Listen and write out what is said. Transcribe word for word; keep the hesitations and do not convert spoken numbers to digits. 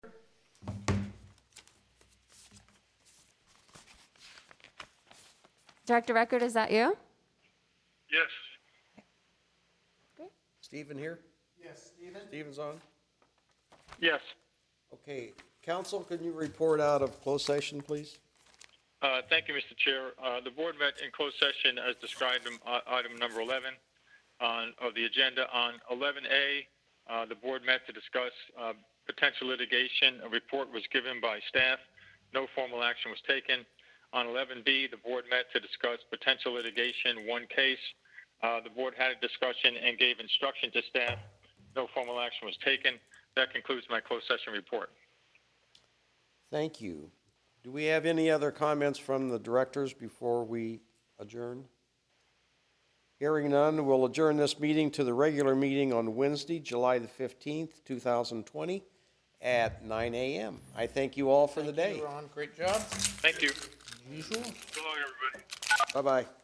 Director Record, is that you? Yes. Stephen here? Yes, Stephen? Stephen's on? Yes. Okay, council, can you report out of closed session, please? Uh, thank you, Mister Chair. Uh, the board met in closed session as described in uh, item number eleven on, of the agenda. On eleven A, uh, the board met to discuss uh, potential litigation. A report was given by staff. No formal action was taken. On eleven B, the board met to discuss potential litigation, one case. Uh, the board had a discussion and gave instruction to staff. No formal action was taken. That concludes my closed session report. Thank you. Do we have any other comments from the directors before we adjourn? Hearing none, we'll adjourn this meeting to the regular meeting on Wednesday, July the fifteenth, two thousand twenty at nine A M I thank you all for the day. Thank you, Ron. Great job. Thank you. Usual. So long, everybody. Bye-bye.